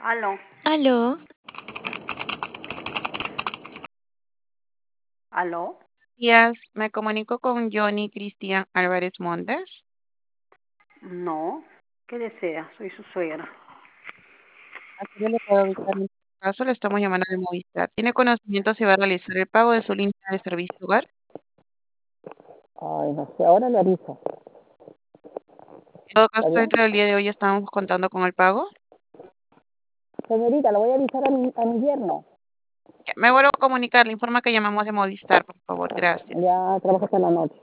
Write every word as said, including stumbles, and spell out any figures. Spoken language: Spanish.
Aló, Aló, aló. Días, me comunico con Johnny Cristian Álvarez Montes. No, ¿qué desea? Soy su suegra. ¿A qué le puedo ubicar en este caso? Le estamos llamando de Movistar. ¿Tiene conocimiento si va a realizar el pago de su línea de servicio hogar? Ay, no sé, ahora le aviso. En todo ¿Está caso, bien? dentro del día de hoy estamos contando con el pago. Señorita, le voy a avisar a mi, a mi yerno. Ya, me vuelvo a comunicar, le informa que llamamos de Movistar, por favor, gracias. Ya trabaja hasta la noche.